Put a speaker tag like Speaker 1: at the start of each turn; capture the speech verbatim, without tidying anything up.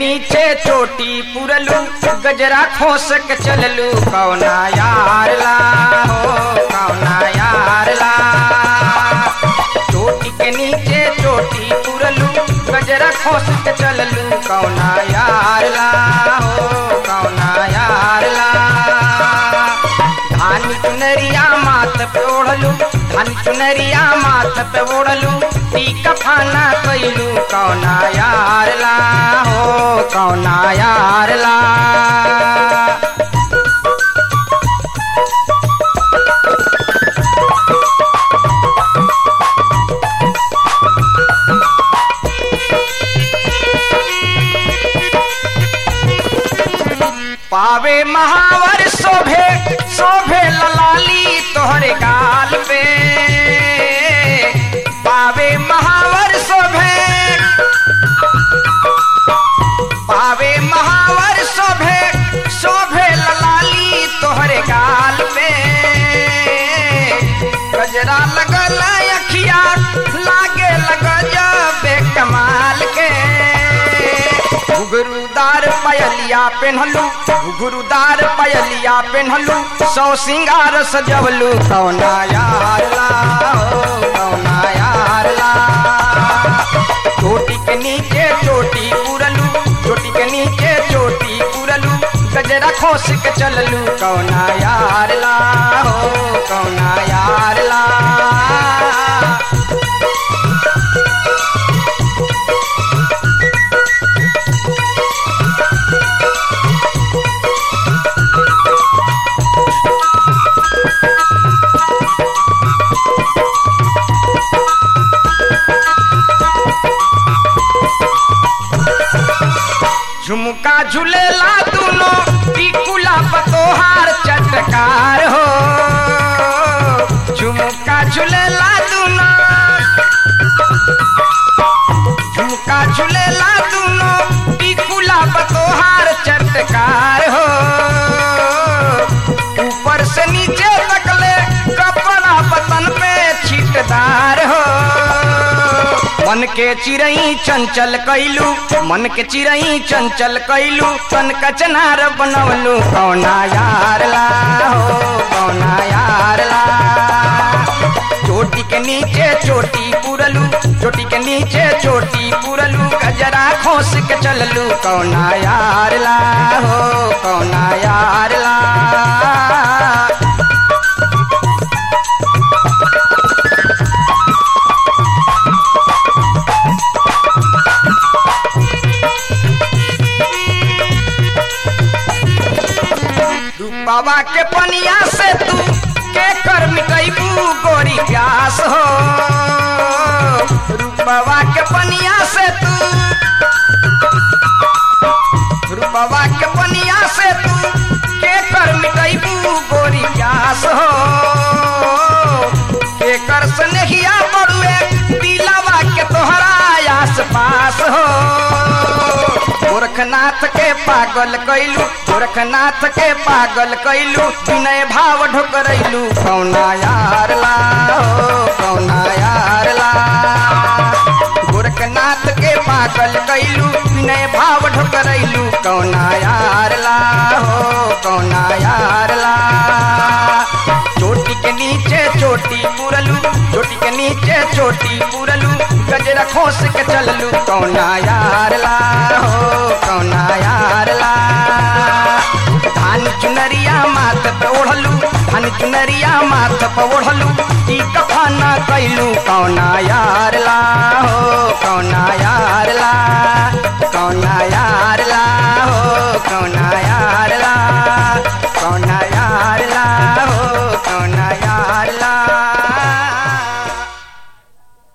Speaker 1: नीचे चोटी पुरलू गजरा खोस के चललू कौना यार ला हो कौना यार ला। चोटी के नीचे चोटी पुरलू गजरा खोस के चललू कौना यार ला हो कौना यार ला। धानी चुनरिया माथ पे ओढ़लू धानी चुनरिया माथ पे ओढ़लू टीका फाना कैलू कौना यार ला हो कौना यार ला। पावे महावर शोभे शोभे ललाली तोहरे गाल पे पावे महावर शोभे पावे महावर शोभे शोभे ललाली तोहरे गाल पे। गजरा लगल अखिया लागे लग जबे कमाल के। घुघरुदार पयलिया पेन्हलू घुघरुदार पयलिया पेन्हलू सौ सिंगार सजवलू कौना यार ला हो कौना यार ला। चोटी के नीचे चोटी पुरलू चोटी के नीचे चोटी पुरलू गजरा खोस के चललू कौना यार ला हो कौना यार ला। झुमका झूलेला दूनो टिकुला पतोहार चटकार हो। झुमका झूलेला दूनो झुमका झूलेला दूनो टिकुला पतोहार चटकार हो। ऊपर से नीचे तकले कपड़ा बतन पे छिटदार हो। मन के चिरई चंचल कैलू मन के चिरई चंचल कैलू तन कचनार बनवलू कौना यार ला हो कौना यार ला। चोटी के नीचे चोटी पुरलू चोटी के नीचे चोटी पुरलू गजरा खोस के चललू कौना यार ला हो कौना यार ला। बाबा के पनिया से तू के कर मिटैबू गोरी प्यास हो। रूपवा के पनिया से तू रूपवा के पनिया से तू के कर मिटैबू गोरी प्यास हो। के कर स्नेहिया बड़ुए दिलावा के तोहरा आस पास हो। गोरखनाथ के पागल कैलू गोरखनाथ के पागल कैलू विनय भाव ढोकरैलू कौना यार ला हो कौना यार ला। गोरखनाथ के पागल कैलू विनय भाव ढोकरैलू कौना यार ला हो कौना यार ला। चोटी के नीचे चोटी पुरलू चोटी के नीचे चोटी पुरलू गजरा खोस के चललू कौना यार ला हो कौना यार ला। धान चुनरिया माथ पे ओढ़लू धान चुनरिया माथ पे ओढ़लू टीका फाना कैलू कौना यार ला हो कौना यार ला।